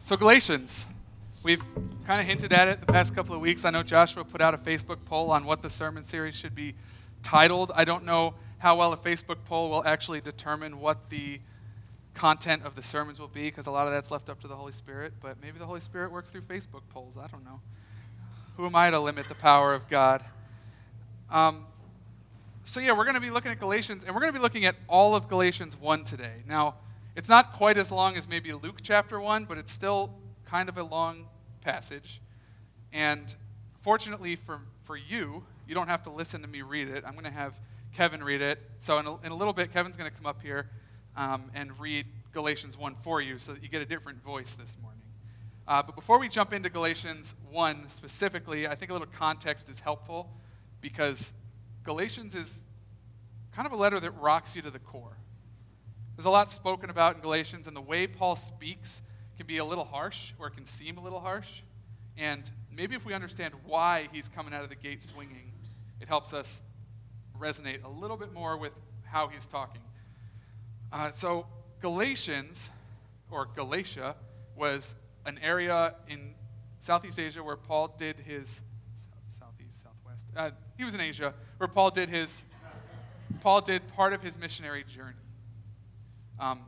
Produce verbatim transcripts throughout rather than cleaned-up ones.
So Galatians, we've kind of hinted at it the past couple of weeks. I know Joshua put out a Facebook poll on what the sermon series should be titled. I don't know how well a Facebook poll will actually determine what the content of the sermons will be, because a lot of that's left up to the Holy Spirit, but maybe the Holy Spirit works through Facebook polls. I don't know. Who am I to limit the power of God? Um, so yeah, we're going to be looking at Galatians, and we're going to be looking at all of Galatians one today. Now, it's not quite as long as maybe Luke chapter one, but it's still kind of a long passage. And fortunately for, for you, you don't have to listen to me read it. I'm going to have Kevin read it. So in a, in a little bit, Kevin's going to come up here um, and read Galatians one for you so that you get a different voice this morning. Uh, but before we jump into Galatians one specifically, I think a little context is helpful, because Galatians is kind of a letter that rocks you to the core. There's a lot spoken about in Galatians, and the way Paul speaks can be a little harsh, or it can seem a little harsh. And maybe if we understand why he's coming out of the gate swinging, it helps us resonate a little bit more with how he's talking. Uh, so Galatians, or Galatia, was an area in Southeast Asia where Paul did his, Southeast, Southwest, uh, he was in Asia, where Paul did his, Paul did part of his missionary journey. Um,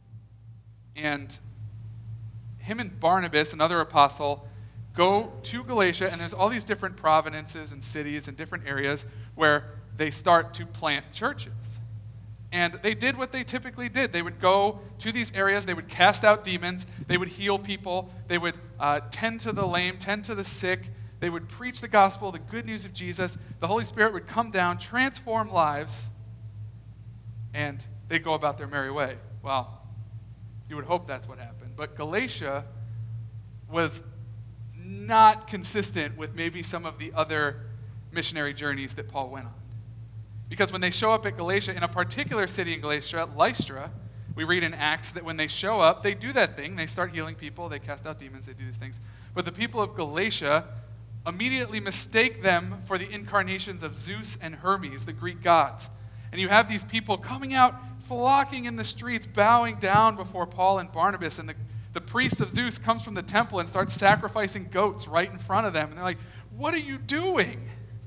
and him and Barnabas, another apostle, go to Galatia, and there's all these different provinces and cities and different areas where they start to plant churches. And they did what they typically did. They would go to these areas, they would cast out demons, they would heal people, they would uh, tend to the lame, tend to the sick, they would preach the gospel, the good news of Jesus. The Holy Spirit would come down, transform lives, and they'd go about their merry way. Well, you would hope that's what happened. But Galatia was not consistent with maybe some of the other missionary journeys that Paul went on. Because when they show up at Galatia, in a particular city in Galatia, Lystra, we read in Acts that when they show up, they do that thing. They start healing people, they cast out demons, they do these things. But the people of Galatia immediately mistake them for the incarnations of Zeus and Hermes, the Greek gods. And you have these people coming out, flocking in the streets, bowing down before Paul and Barnabas. And the, the priest of Zeus comes from the temple and starts sacrificing goats right in front of them. And they're like, "What are you doing?"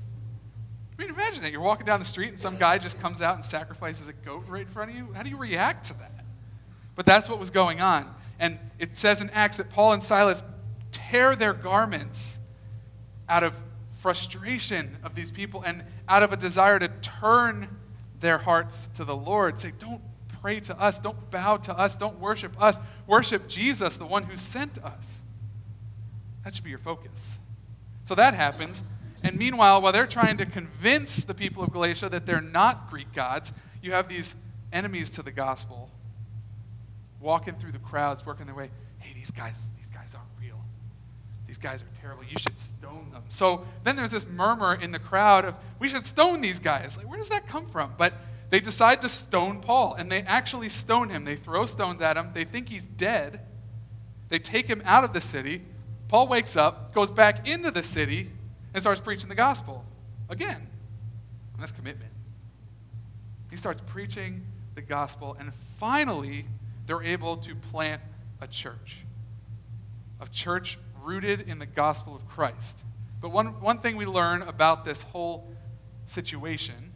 I mean, imagine that. You're walking down the street and some guy just comes out and sacrifices a goat right in front of you. How do you react to that? But that's what was going on. And it says in Acts that Paul and Silas tear their garments out of frustration of these people and out of a desire to turn their hearts to the Lord. Say, don't pray to us, don't bow to us, don't worship us. Worship Jesus, the one who sent us. That should be your focus. So that happens. And meanwhile, while they're trying to convince the people of Galatia that they're not Greek gods, you have these enemies to the gospel walking through the crowds, working their way. Hey, these guys, these guys aren't real. These guys are terrible. You should stone them. So then there's this murmur in the crowd of, we should stone these guys. Like, where does that come from? But they decide to stone Paul, and they actually stone him. They throw stones at him. They think he's dead. They take him out of the city. Paul wakes up, goes back into the city, and starts preaching the gospel again. And that's commitment. He starts preaching the gospel, and finally, they're able to plant a church. A church rooted in the gospel of Christ. But one, one thing we learn about this whole situation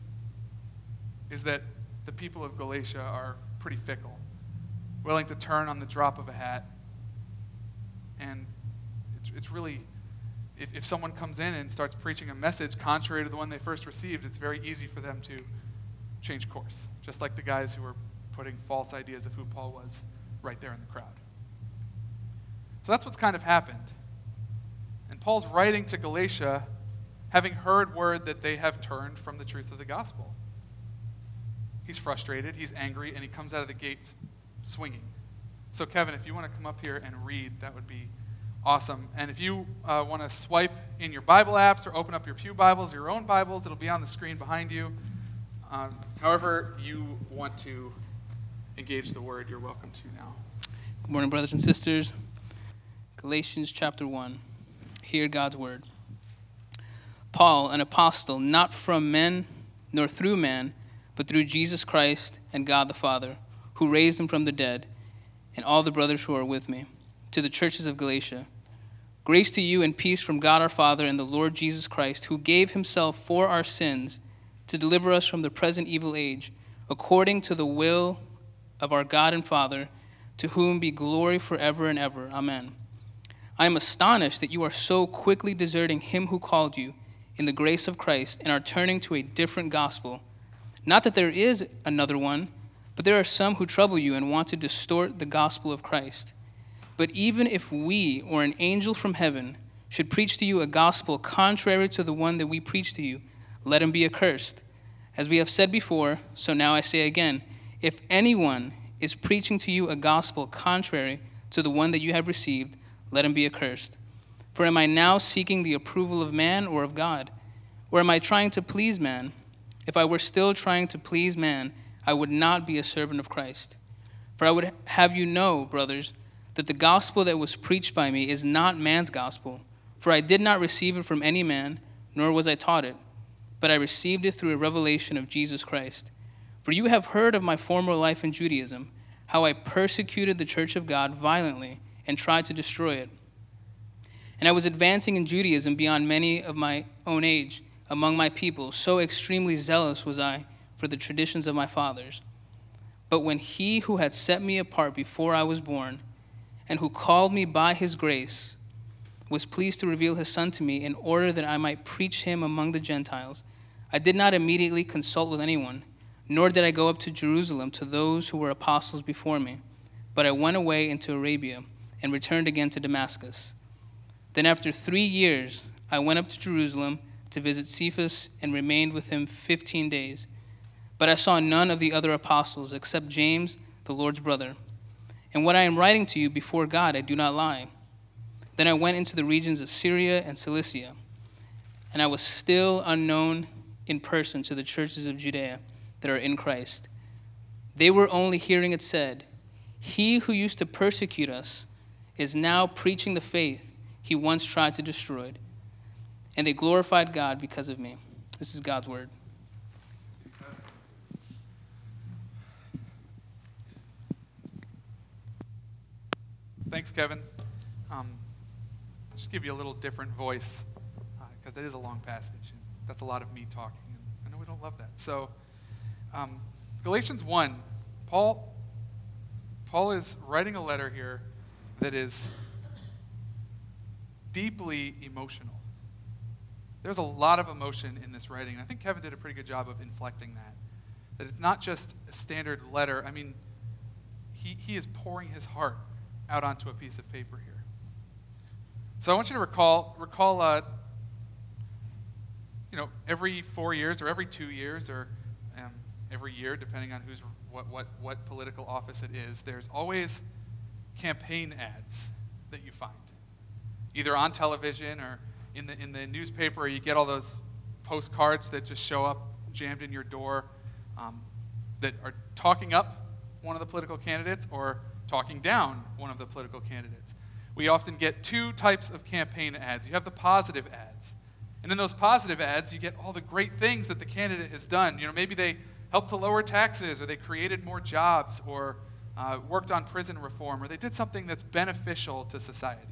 is that the people of Galatia are pretty fickle, willing to turn on the drop of a hat. And it's, it's really... If, if someone comes in and starts preaching a message contrary to the one they first received, it's very easy for them to change course, just like the guys who were putting false ideas of who Paul was right there in the crowd. So that's what's kind of happened. And Paul's writing to Galatia, having heard word that they have turned from the truth of the gospel. He's frustrated, he's angry, and he comes out of the gates swinging. So Kevin, if you want to come up here and read, that would be awesome. And if you uh, want to swipe in your Bible apps or open up your Pew Bibles or your own Bibles, it'll be on the screen behind you. Um, however you want to engage the word, you're welcome to now. Good morning, brothers and sisters. Galatians chapter one. Hear God's word. Paul, an apostle, not from men nor through man, but through Jesus Christ and God the Father, who raised him from the dead, and all the brothers who are with me. to the churches of Galatia. Grace to you and peace from God our Father and the Lord Jesus Christ, who gave himself for our sins to deliver us from the present evil age, according to the will of our God and Father, to whom be glory forever and ever. Amen. I am astonished that you are so quickly deserting him who called you in the grace of Christ and are turning to a different gospel. Not that there is another one, but there are some who trouble you and want to distort the gospel of Christ. But even if we or an angel from heaven should preach to you a gospel contrary to the one that we preach to you, let him be accursed. As we have said before, so now I say again, if anyone is preaching to you a gospel contrary to the one that you have received, let him be accursed. For am I now seeking the approval of man or of God? Or am I trying to please man? If I were still trying to please man, I would not be a servant of Christ. For I would have you know, brothers, that the gospel that was preached by me is not man's gospel. For I did not receive it from any man, nor was I taught it, but I received it through a revelation of Jesus Christ. For you have heard of my former life in Judaism, how I persecuted the church of God violently and tried to destroy it. And I was advancing in Judaism beyond many of my own age among my people, so extremely zealous was I for the traditions of my fathers. But when he who had set me apart before I was born, and who called me by his grace, was pleased to reveal his Son to me in order that I might preach him among the Gentiles, I did not immediately consult with anyone, nor did I go up to Jerusalem to those who were apostles before me, but I went away into Arabia and returned again to Damascus. Then after three years, I went up to Jerusalem to visit Cephas and remained with him fifteen days. But I saw none of the other apostles except James, the Lord's brother. And what I am writing to you before God, I do not lie. Then I went into the regions of Syria and Cilicia, and I was still unknown in person to the churches of Judea that are in Christ. They were only hearing it said, he who used to persecute us is now preaching the faith he once tried to destroy. And they glorified God because of me. This is God's word. Thanks, Kevin. Um, just give you a little different voice, because uh, that is a long passage. And that's a lot of me talking. And I know we don't love that. So, um, Galatians one, Paul, Paul is writing a letter here that is deeply emotional. There's a lot of emotion in this writing. I think Kevin did a pretty good job of inflecting that. That it's not just a standard letter. I mean, he, he is pouring his heart out onto a piece of paper here. So I want you to recall, recall, uh, you know, every four years or every two years or um, every year, depending on who's what, what, what political office it is, there's always campaign ads that you find, either on television or in the in the newspaper, or you get all those postcards that just show up jammed in your door um, that are talking up one of the political candidates or talking down one of the political candidates. We often get two types of campaign ads. You have the positive ads. And in those positive ads, you get all the great things that the candidate has done. You know, maybe they helped to lower taxes, or they created more jobs, or uh, worked on prison reform, or they did something that's beneficial to society.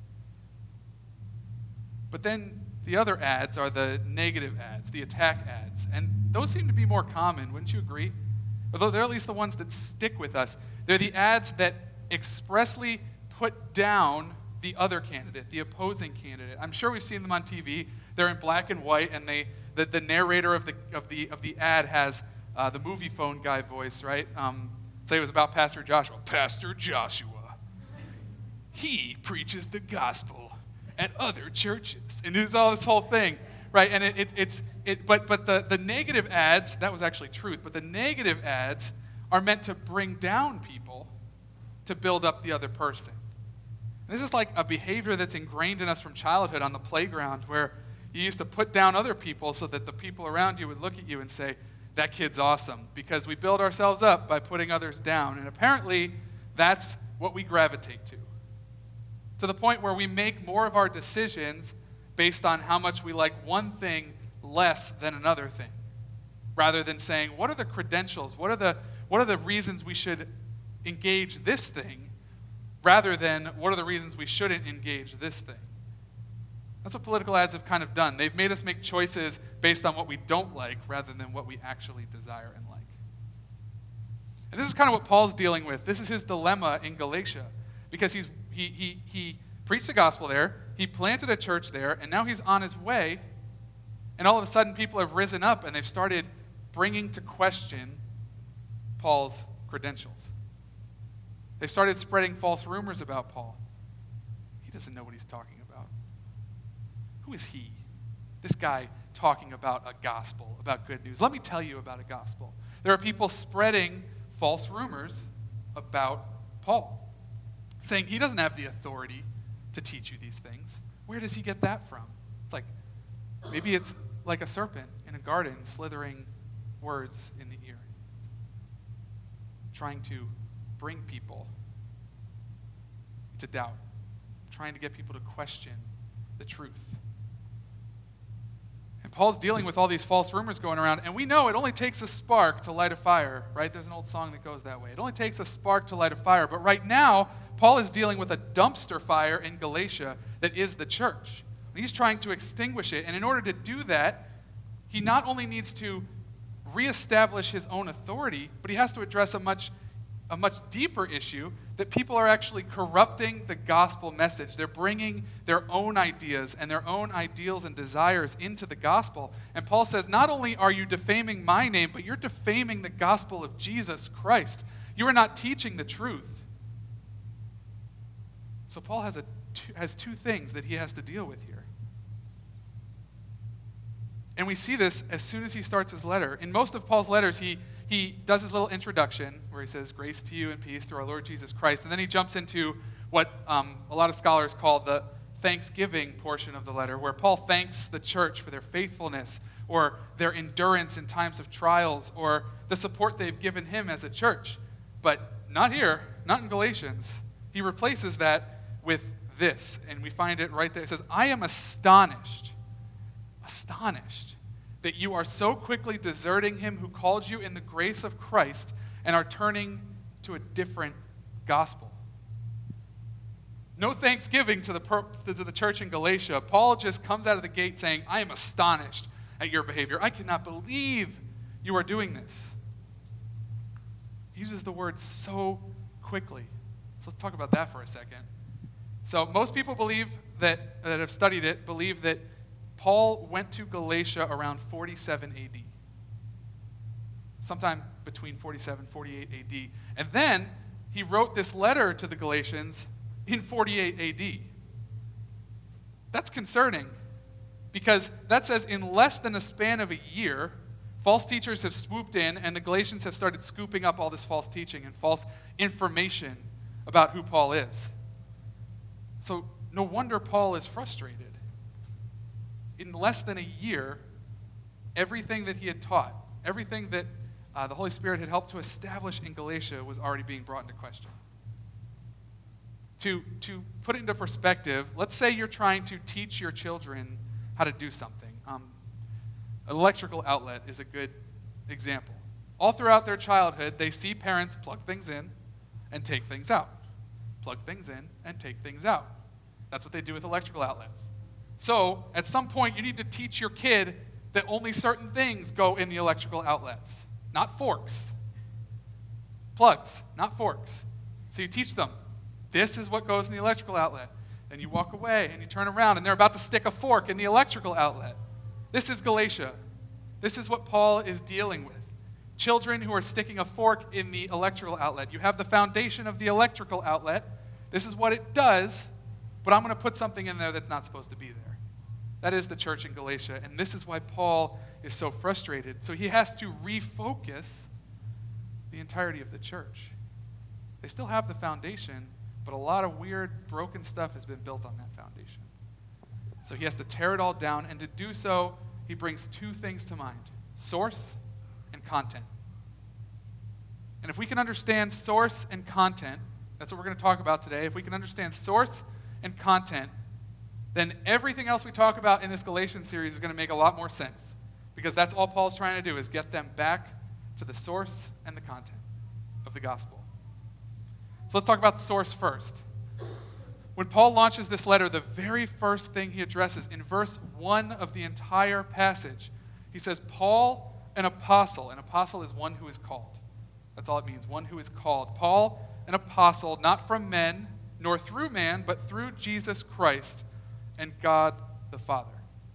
But then the other ads are the negative ads, the attack ads. And those seem to be more common, wouldn't you agree? Although they're at least the ones that stick with us. They're the ads that expressly put down the other candidate, the opposing candidate. I'm sure we've seen them on T V. They're in black and white, and they the, the narrator of the of the of the ad has uh, the movie phone guy voice, right? Um, say it was about Pastor Joshua. Pastor Joshua, he preaches the gospel at other churches, and it's all this whole thing, right? And it, it, it's it, but but the the negative ads, that was actually truth. But the negative ads are meant to bring down people to build up the other person. This is like a behavior that's ingrained in us from childhood on the playground, where you used to put down other people so that the people around you would look at you and say, that kid's awesome, because we build ourselves up by putting others down. And apparently, that's what we gravitate to. To the point where we make more of our decisions based on how much we like one thing less than another thing, rather than saying, what are the credentials, what are the, what are the reasons we should engage this thing, rather than what are the reasons we shouldn't engage this thing. That's what political ads have kind of done. They've made us make choices based on what we don't like rather than what we actually desire and like. And this is kind of what Paul's dealing with. This is his dilemma in Galatia, because he's he he he preached the gospel there, he planted a church there, and now he's on his way, and all of a sudden people have risen up and they've started bringing to question Paul's credentials. They've started spreading false rumors about Paul. He doesn't know what he's talking about. Who is he? This guy talking about a gospel, about good news. Let me tell you about a gospel. There are people spreading false rumors about Paul, saying he doesn't have the authority to teach you these things. Where does he get that from? It's like, maybe it's like a serpent in a garden slithering words in the ear, trying to bring people to doubt, trying to get people to question the truth. And Paul's dealing with all these false rumors going around, and we know it only takes a spark to light a fire, right? There's an old song that goes that way. It only takes a spark to light a fire, but right now, Paul is dealing with a dumpster fire in Galatia that is the church. He's trying to extinguish it, and in order to do that, he not only needs to reestablish his own authority, but he has to address a much a much deeper issue, that people are actually corrupting the gospel message. They're bringing their own ideas and their own ideals and desires into the gospel. And Paul says, not only are you defaming my name, but you're defaming the gospel of Jesus Christ. You are not teaching the truth. So Paul has, a, has two things that he has to deal with here. And we see this as soon as he starts his letter. In most of Paul's letters, he He does his little introduction where he says, grace to you and peace through our Lord Jesus Christ. And then he jumps into what um, a lot of scholars call the thanksgiving portion of the letter, where Paul thanks the church for their faithfulness or their endurance in times of trials or the support they've given him as a church. But not here, not in Galatians. He replaces that with this, and we find it right there. It says, I am astonished, astonished. that you are so quickly deserting him who called you in the grace of Christ and are turning to a different gospel. No thanksgiving to the, per- to the church in Galatia. Paul just comes out of the gate saying, I am astonished at your behavior. I cannot believe you are doing this. He uses the word so quickly. So let's talk about that for a second. So most people believe that, that have studied it, believe that Paul went to Galatia around forty-seven A D, sometime between forty-seven and forty-eight A D. And then he wrote this letter to the Galatians in forty-eight A D. That's concerning, because that says in less than a span of a year, false teachers have swooped in and the Galatians have started scooping up all this false teaching and false information about who Paul is. So no wonder Paul is frustrated. In less than a year, everything that he had taught, everything that uh, the Holy Spirit had helped to establish in Galatia was already being brought into question. To, to put it into perspective, let's say you're trying to teach your children how to do something. Um, an electrical outlet is a good example. All throughout their childhood, they see parents plug things in and take things out. Plug things in and take things out. That's what they do with electrical outlets. So, at some point, you need to teach your kid that only certain things go in the electrical outlets. Not forks. Plugs, not forks. So you teach them, this is what goes in the electrical outlet. Then you walk away and you turn around and they're about to stick a fork in the electrical outlet. This is Galatia. This is what Paul is dealing with. Children who are sticking a fork in the electrical outlet. You have the foundation of the electrical outlet. This is what it does, but I'm going to put something in there that's not supposed to be there. That is the church in Galatia, and this is why Paul is so frustrated. So he has to refocus the entirety of the church. They still have the foundation, but a lot of weird, broken stuff has been built on that foundation. So he has to tear it all down, and to do so, he brings two things to mind: source and content. And if we can understand source and content, that's what we're going to talk about today. If we can understand source and content, then everything else we talk about in this Galatians series is going to make a lot more sense, because that's all Paul's trying to do, is get them back to the source and the content of the gospel. So let's talk about the source first. when Paul launches this letter, the very first thing he addresses in verse one of the entire passage, he says, Paul, an apostle. An apostle is one who is called. That's all it means, one who is called. Paul, an apostle, not from men, nor through man, but through Jesus Christ and God the Father.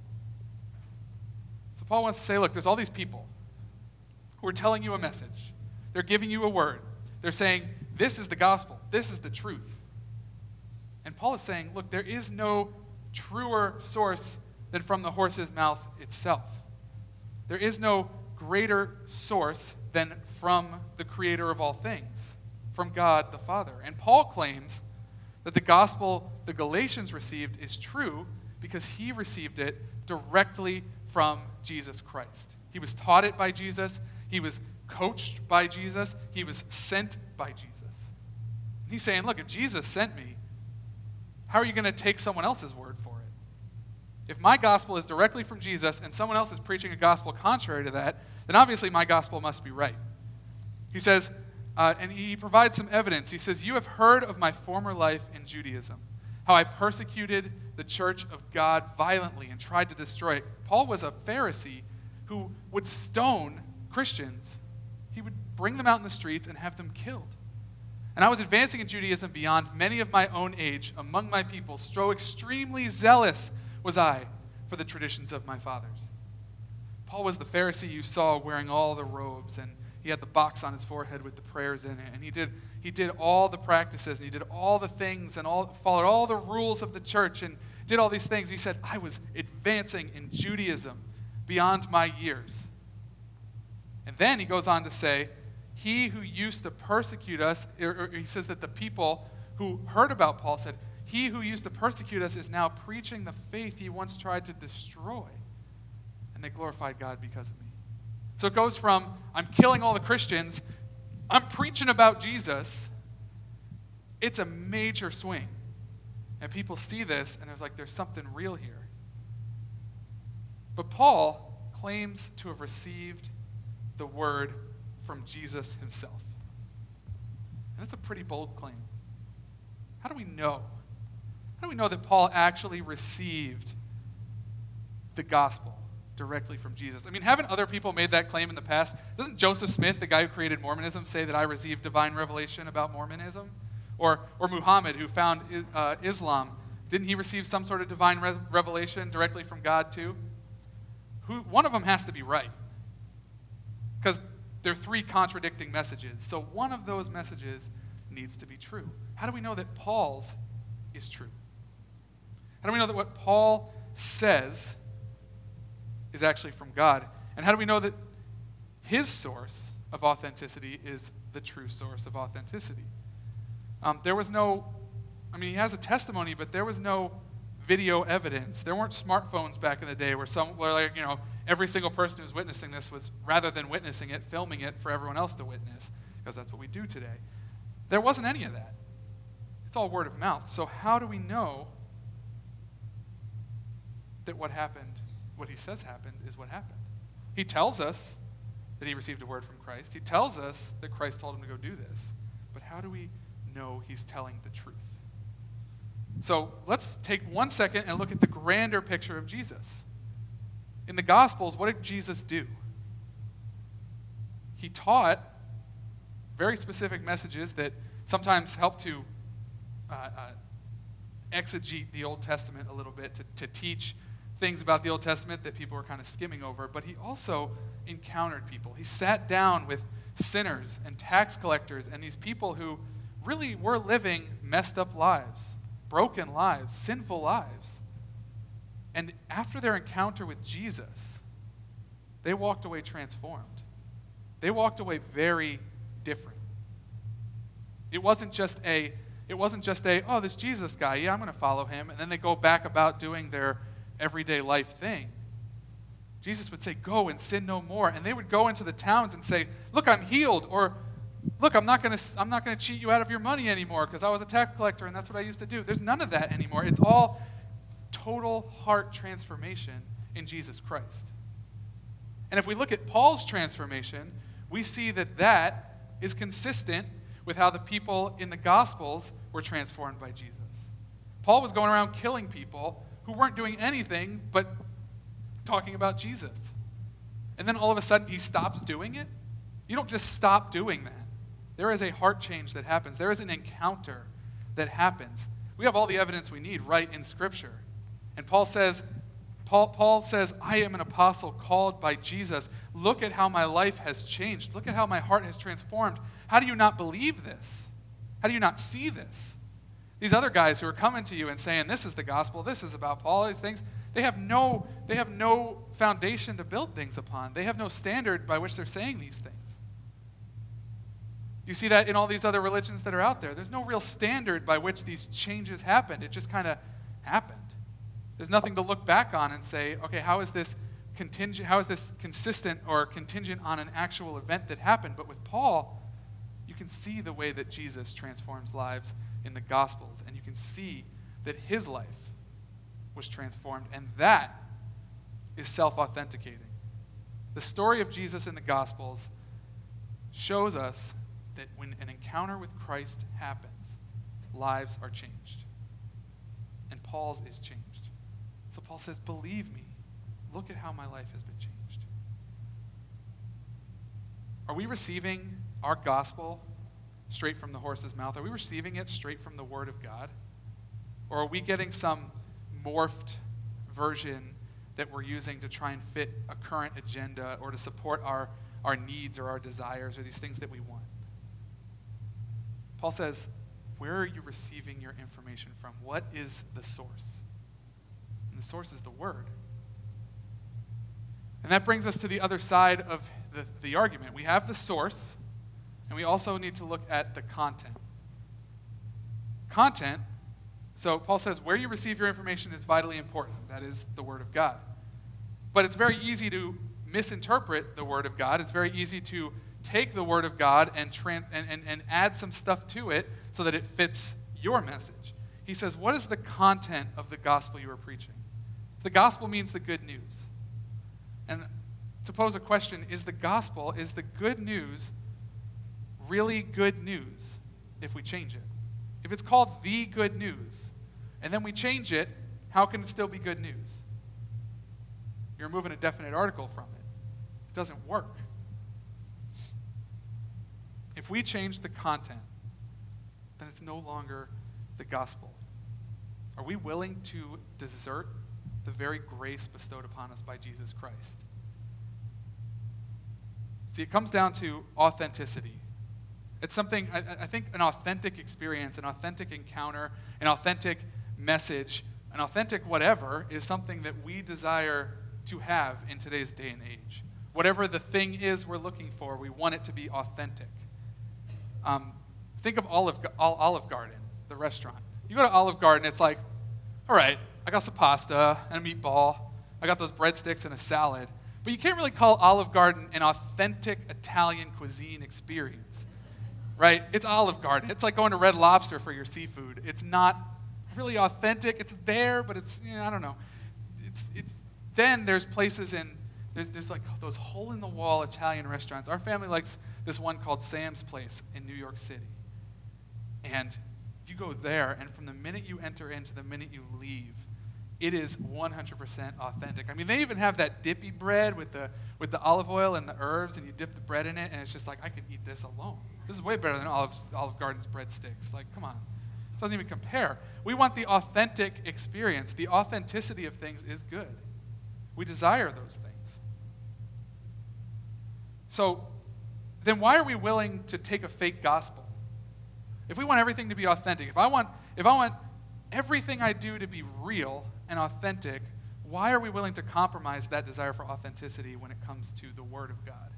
So Paul wants to say, look, there's all these people who are telling you a message. They're giving you a word. They're saying, this is the gospel. This is the truth. And Paul is saying, look, there is no truer source than from the horse's mouth itself. There is no greater source than from the creator of all things, from God the Father. And Paul claims that the gospel the Galatians received is true because he received it directly from Jesus Christ. He was taught it by Jesus. He was coached by Jesus. He was sent by Jesus. And he's saying, look, if Jesus sent me, how are you going to take someone else's word for it? If my gospel is directly from Jesus and someone else is preaching a gospel contrary to that, then obviously my gospel must be right. He says, uh, and he provides some evidence. He says, you have heard of my former life in Judaism, how I persecuted the church of God violently and tried to destroy it. Paul was a Pharisee who would stone Christians. He would bring them out in the streets and have them killed. And I was advancing in Judaism beyond many of my own age among my people. So extremely zealous was I for the traditions of my fathers. Paul was the Pharisee you saw wearing all the robes, and he had the box on his forehead with the prayers in it. And he did, he did all the practices, and he did all the things, and all, followed all the rules of the church, and did all these things. He said, I was advancing in Judaism beyond my years. And then he goes on to say, he who used to persecute us, or, or he says that the people who heard about Paul said, he who used to persecute us is now preaching the faith he once tried to destroy. And they glorified God because of me. So it goes from, I'm killing all the Christians, I'm preaching about Jesus. It's a major swing. And people see this, and there's like, there's something real here. But Paul claims to have received the word from Jesus himself. And that's a pretty bold claim. How do we know? How do we know that Paul actually received the gospel directly from Jesus? I mean, haven't other people made that claim in the past? Doesn't Joseph Smith, the guy who created Mormonism, say that I received divine revelation about Mormonism? Or, or Muhammad, who found uh, Islam, didn't he receive some sort of divine re- revelation directly from God too? Who, one of them has to be right. Because there are three contradicting messages. So one of those messages needs to be true. How do we know that Paul's is true? How do we know that what Paul says is actually from God? And how do we know that his source of authenticity is the true source of authenticity? Um, there was no, I mean, he has a testimony, but there was no video evidence. There weren't smartphones back in the day where some, where like, you know, every single person who's witnessing this was, rather than witnessing it, filming it for everyone else to witness, because that's what we do today. There wasn't any of that. It's all word of mouth. So how do we know that what happened, what he says happened, is what happened? He tells us that he received a word from Christ. He tells us that Christ told him to go do this. But how do we know he's telling the truth? So let's take one second and look at the grander picture of Jesus. In the Gospels, what did Jesus do? He taught very specific messages that sometimes help to uh, uh, exegete the Old Testament a little bit, to, to teach things about the Old Testament that people were kind of skimming over. But he also encountered people. He sat down with sinners and tax collectors and these people who really were living messed up lives, broken lives, sinful lives. And after their encounter with Jesus, they walked away transformed. They walked away very different. It wasn't just a, it wasn't just a, oh, this Jesus guy, yeah, I'm going to follow him. And then they go back about doing their everyday life thing. Jesus would say, go and sin no more. And they would go into the towns and say, look, I'm healed. Or, look, I'm not going to I'm not going to cheat you out of your money anymore because I was a tax collector and that's what I used to do. There's none of that anymore. It's all total heart transformation in Jesus Christ. And if we look at Paul's transformation, we see that that is consistent with how the people in the Gospels were transformed by Jesus. Paul was going around killing people who weren't doing anything but talking about Jesus. And then all of a sudden he stops doing it? You don't just stop doing that. There is a heart change that happens. There is an encounter that happens. We have all the evidence we need right in Scripture. And Paul says, Paul, Paul says, I am an apostle called by Jesus. Look at how my life has changed. Look at how my heart has transformed. How do you not believe this? How do you not see this? These other guys who are coming to you and saying, this is the gospel, this is about Paul, these things, they have no, they have no foundation to build things upon. They have no standard by which they're saying these things. You see that in all these other religions that are out there. There's no real standard by which these changes happened. It just kind of happened. There's nothing to look back on and say, okay, how is this contingent, how is this consistent or contingent on an actual event that happened? But with Paul, you can see the way that Jesus transforms lives in the Gospels, and you can see that his life was transformed, and that is self-authenticating. The story of Jesus in the Gospels shows us that when an encounter with Christ happens, lives are changed. And Paul's is changed. So Paul says, believe me, look at how my life has been changed. Are we receiving our gospel straight from the horse's mouth? Are we receiving it straight from the Word of God? Or are we getting some morphed version that we're using to try and fit a current agenda or to support our, our needs or our desires or these things that we want? Paul says, where are you receiving your information from? What is the source? And the source is the Word. And that brings us to the other side of the, the argument. We have the source, and we also need to look at the content. Content, so Paul says where you receive your information is vitally important. That is the Word of God. But it's very easy to misinterpret the Word of God. It's very easy to take the Word of God and, tran- and, and, and add some stuff to it so that it fits your message. He says, what is the content of the gospel you are preaching? The gospel means the good news. And to pose a question, is the gospel, is the good news really good news if we change it? If it's called the good news, and then we change it, how can it still be good news? You're removing a definite article from it. It doesn't work. If we change the content, then it's no longer the gospel. Are we willing to desert the very grace bestowed upon us by Jesus Christ? See, it comes down to authenticity. It's something, I, I think an authentic experience, an authentic encounter, an authentic message, an authentic whatever is something that we desire to have in today's day and age. Whatever the thing is we're looking for, we want it to be authentic. Um, think of Olive, Olive Garden, the restaurant. You go to Olive Garden, it's like, all right, I got some pasta and a meatball. I got those breadsticks and a salad. But you can't really call Olive Garden an authentic Italian cuisine experience, right? It's Olive Garden. It's like going to Red Lobster for your seafood. It's not really authentic. It's there, but it's, you know, I don't know. It's, it's, then there's places in, there's, there's like those hole-in-the-wall Italian restaurants. Our family likes this one called Sam's Place in New York City. And you go there, and from the minute you enter in to the minute you leave, it is one hundred percent authentic. I mean, they even have that dippy bread with the with the olive oil and the herbs, and you dip the bread in it, and it's just like, I could eat this alone. This is way better than Olive, Olive Garden's breadsticks. Like, come on. It doesn't even compare. We want the authentic experience. The authenticity of things is good. We desire those things. So then why are we willing to take a fake gospel? If we want everything to be authentic, if I want, if I want everything I do to be real and authentic, why are we willing to compromise that desire for authenticity when it comes to the Word of God?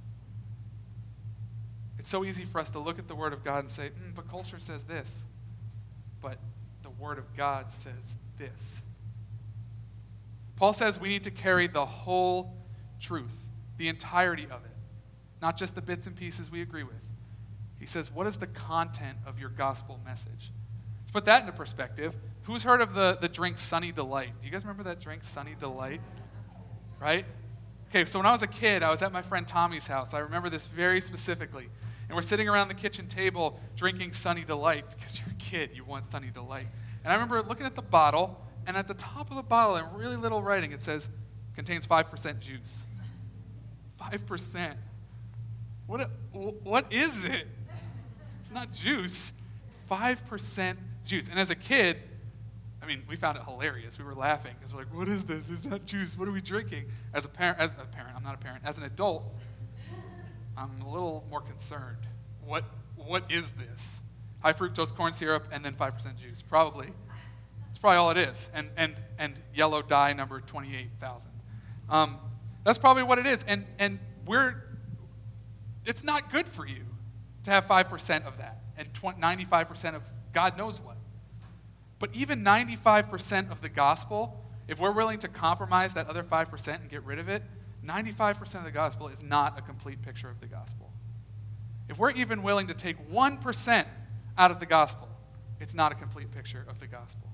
It's so easy for us to look at the Word of God and say, mm, but culture says this. But the Word of God says this. Paul says we need to carry the whole truth, the entirety of it, not just the bits and pieces we agree with. He says, what is the content of your gospel message? To put that into perspective, who's heard of the, the drink Sunny Delight? Do you guys remember that drink, Sunny Delight? Right? Okay, so when I was a kid, I was at my friend Tommy's house. I remember this very specifically. And we're sitting around the kitchen table drinking Sunny Delight because you're a kid, you want Sunny Delight. And I remember looking at the bottle, and at the top of the bottle, in really little writing, it says, contains five percent juice. five percent. What, what is it? It's not juice. five percent juice. And as a kid, I mean, we found it hilarious. We were laughing because we're like, what is this? It's not juice. What are we drinking? As a parent, as a parent, I'm not a parent. As an adult, I'm a little more concerned. What, what is this? High fructose corn syrup and then five percent juice. Probably. It's probably all it is. And and and yellow dye number twenty-eight thousand. Um, that's probably what it is. And and we're, it's not good for you to have five percent of that and ninety-five percent of God knows what. But even ninety-five percent of the gospel, if we're willing to compromise that other five percent and get rid of it, ninety-five percent of the gospel is not a complete picture of the gospel. If we're even willing to take one percent out of the gospel, it's not a complete picture of the gospel.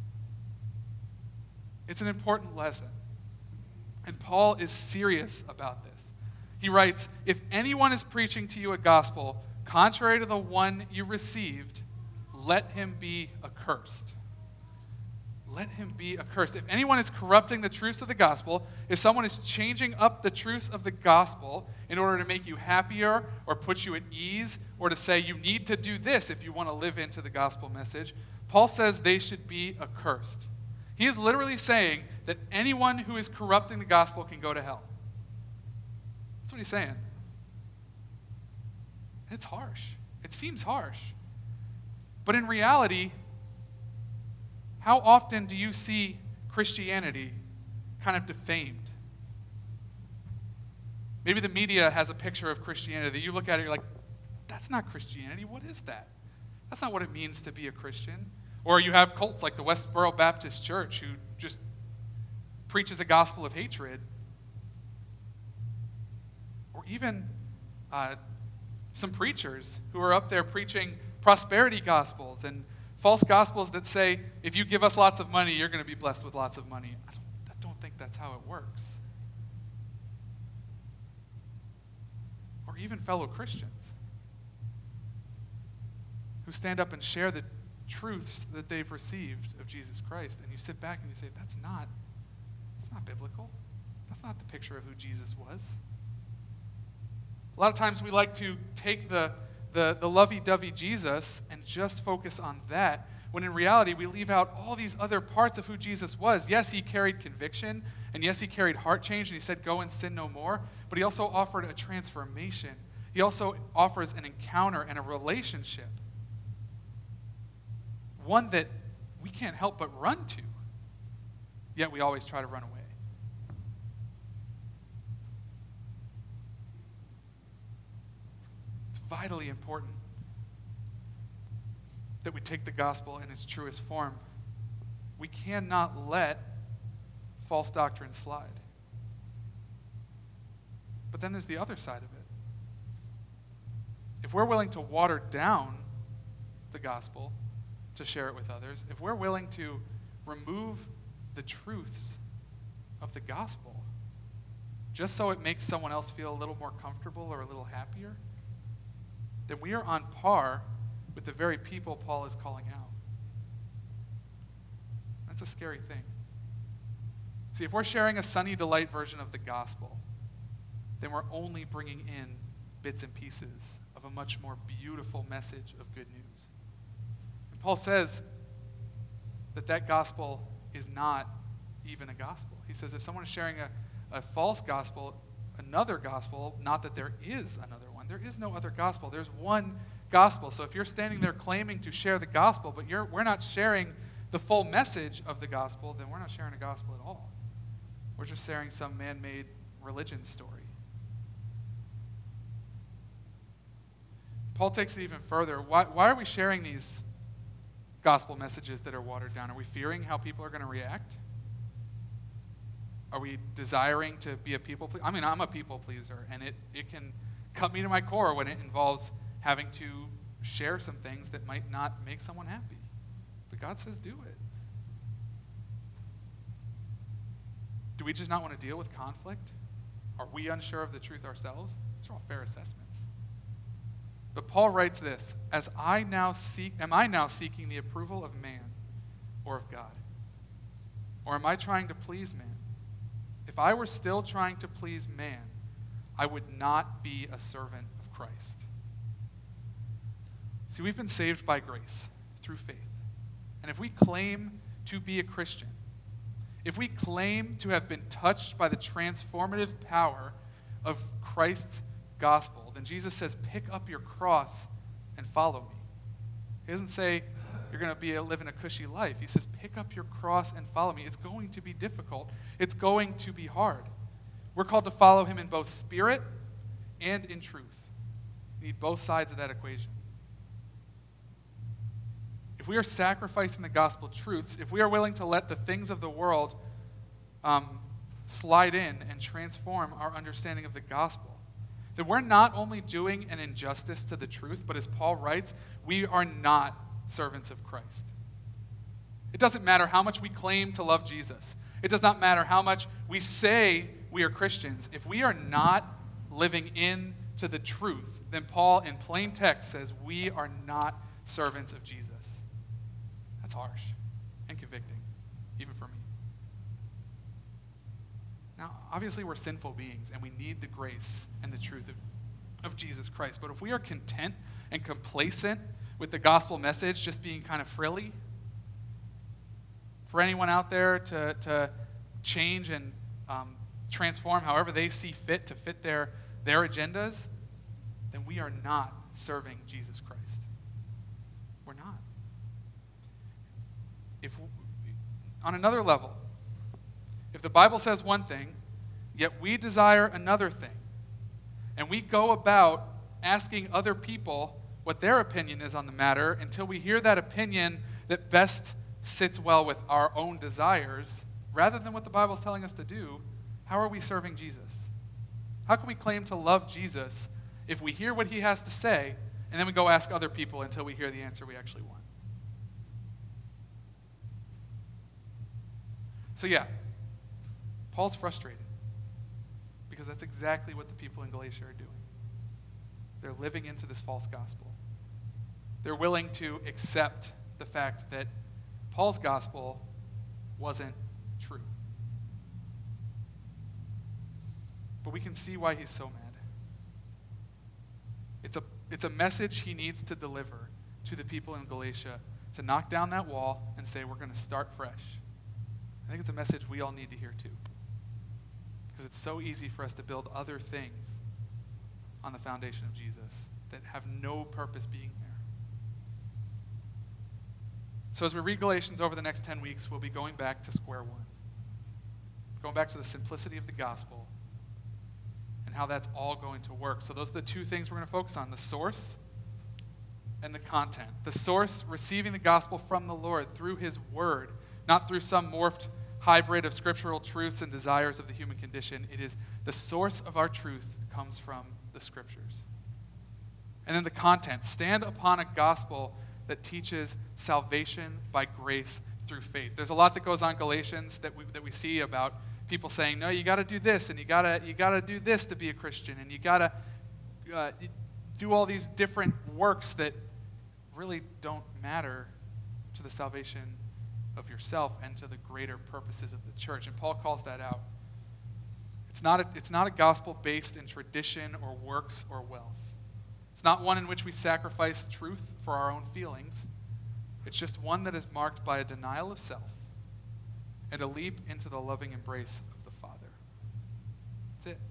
It's an important lesson. And Paul is serious about this. He writes, if anyone is preaching to you a gospel contrary to the one you received, let him be accursed. Let him be accursed. If anyone is corrupting the truths of the gospel, if someone is changing up the truths of the gospel in order to make you happier or put you at ease or to say you need to do this if you want to live into the gospel message, Paul says they should be accursed. He is literally saying that anyone who is corrupting the gospel can go to hell. That's what he's saying. It's harsh. It seems harsh. But in reality, how often do you see Christianity kind of defamed? Maybe the media has a picture of Christianity that you look at it, you're like, that's not Christianity. What is that? That's not what it means to be a Christian. Or you have cults like the Westboro Baptist Church who just preaches a gospel of hatred. Or even uh, some preachers who are up there preaching prosperity gospels and false gospels that say, if you give us lots of money, you're going to be blessed with lots of money. I don't, I don't think that's how it works. Or even fellow Christians who stand up and share the truths that they've received of Jesus Christ, and you sit back and you say, that's not, that's not biblical. That's not the picture of who Jesus was. A lot of times we like to take the the, the lovey-dovey Jesus and just focus on that, when in reality we leave out all these other parts of who Jesus was. Yes, he carried conviction, and yes, he carried heart change, and he said, go and sin no more, but he also offered a transformation. He also offers an encounter and a relationship, one that we can't help but run to, yet we always try to run away. Vitally important that we take the gospel in its truest form. We cannot let false doctrine slide. But then there's the other side of it. If we're willing to water down the gospel to share it with others, if we're willing to remove the truths of the gospel just so it makes someone else feel a little more comfortable or a little happier, then we are on par with the very people Paul is calling out. That's a scary thing. See, if we're sharing a sunny delight version of the gospel, then we're only bringing in bits and pieces of a much more beautiful message of good news. And Paul says that that gospel is not even a gospel. He says if someone is sharing a, a false gospel, another gospel, not that there is another one. There is no other gospel. There's one gospel. So if you're standing there claiming to share the gospel, but you're, we're not sharing the full message of the gospel, then we're not sharing a gospel at all. We're just sharing some man-made religion story. Paul takes it even further. Why, why are we sharing these gospel messages that are watered down? Are we fearing how people are going to react? Are we desiring to be a people pleaser? I mean, I'm a people pleaser, and it, it can cut me to my core when it involves having to share some things that might not make someone happy. But God says do it. Do we just not want to deal with conflict? Are we unsure of the truth ourselves? These are all fair assessments. But Paul writes this, as I now seek, am I now seeking the approval of man or of God? Or am I trying to please man? If I were still trying to please man, I would not be a servant of Christ. See, we've been saved by grace through faith. And if we claim to be a Christian, if we claim to have been touched by the transformative power of Christ's gospel, then Jesus says, pick up your cross and follow me. He doesn't say you're going to be living a cushy life. He says, pick up your cross and follow me. It's going to be difficult. It's going to be hard. We're called to follow him in both spirit and in truth. You need both sides of that equation. If we are sacrificing the gospel truths, if we are willing to let the things of the world um, slide in and transform our understanding of the gospel, then we're not only doing an injustice to the truth, but as Paul writes, we are not servants of Christ. It doesn't matter how much we claim to love Jesus. It does not matter how much we say we are Christians. If we are not living into the truth, then Paul in plain text says we are not servants of Jesus. That's harsh and convicting, even for me. Now, obviously we're sinful beings and we need the grace and the truth of, of Jesus Christ. But if we are content and complacent with the gospel message just being kind of frilly, for anyone out there to, to change and um, transform however they see fit to fit their, their agendas, then we are not serving Jesus Christ. We're not. If on another level, if the Bible says one thing, yet we desire another thing, and we go about asking other people what their opinion is on the matter until we hear that opinion that best sits well with our own desires, rather than what the Bible is telling us to do, how are we serving Jesus? How can we claim to love Jesus if we hear what he has to say, and then we go ask other people until we hear the answer we actually want? So yeah, Paul's frustrated because that's exactly what the people in Galatia are doing. They're living into this false gospel. They're willing to accept the fact that Paul's gospel wasn't true. But we can see why he's so mad. It's a, it's a message he needs to deliver to the people in Galatia to knock down that wall and say, we're going to start fresh. I think it's a message we all need to hear too. Because it's so easy for us to build other things on the foundation of Jesus that have no purpose being there. So as we read Galatians over the next ten weeks, we'll be going back to square one. Going back to the simplicity of the gospel and how that's all going to work. So those are the two things we're going to focus on, the source and the content. The source, receiving the gospel from the Lord through his word, not through some morphed hybrid of scriptural truths and desires of the human condition. It is the source of our truth comes from the scriptures. And then the content, stand upon a gospel that teaches salvation by grace through faith. There's a lot that goes on in Galatians that we, that we see about people saying, no, you got to do this, and you got to you got to do this to be a Christian, and you got to uh, do all these different works that really don't matter to the salvation of yourself and to the greater purposes of the church. And Paul calls that out. It's not a, it's not a gospel based in tradition or works or wealth. It's not one in which we sacrifice truth for our own feelings. It's just one that is marked by a denial of self and a leap into the loving embrace of the Father. That's it.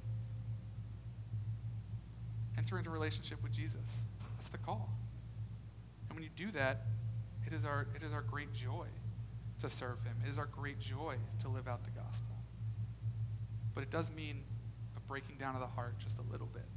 Enter into relationship with Jesus. That's the call. And when you do that, it is our it is our great joy to serve him. It is our great joy to live out the gospel. But it does mean a breaking down of the heart just a little bit.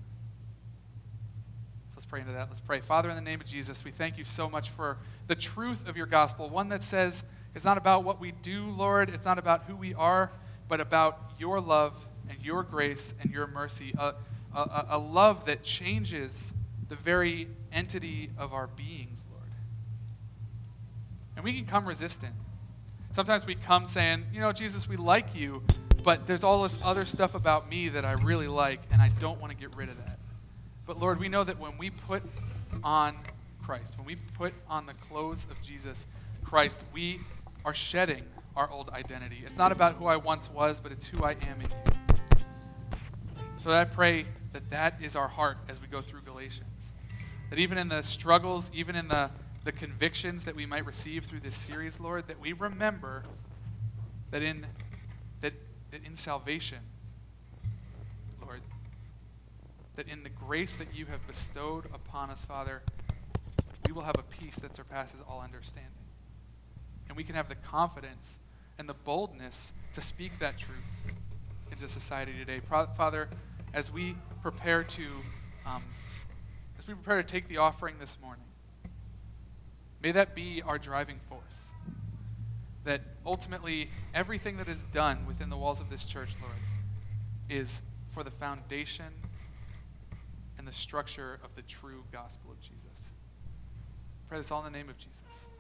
So let's pray into that. Let's pray. Father, in the name of Jesus, we thank you so much for the truth of your gospel, one that says it's not about what we do, Lord. It's not about who we are, but about your love and your grace and your mercy, a, a, a love that changes the very entity of our beings, Lord. And we can come resistant. Sometimes we come saying, you know, Jesus, we like you, but there's all this other stuff about me that I really like, and I don't want to get rid of that. But Lord, we know that when we put on Christ, when we put on the clothes of Jesus Christ, we are shedding our old identity. It's not about who I once was, but it's who I am in you. So I pray that that is our heart as we go through Galatians. That even in the struggles, even in the, the convictions that we might receive through this series, Lord, that we remember that in, that, that in salvation, Lord, that in the grace that you have bestowed upon us, Father, we will have a peace that surpasses all understanding. And we can have the confidence and the boldness to speak that truth into society today. Father, as we prepare to um, as we prepare to take the offering this morning, may that be our driving force. That ultimately everything that is done within the walls of this church, Lord, is for the foundation and the structure of the true gospel of Jesus. I pray this all in the name of Jesus.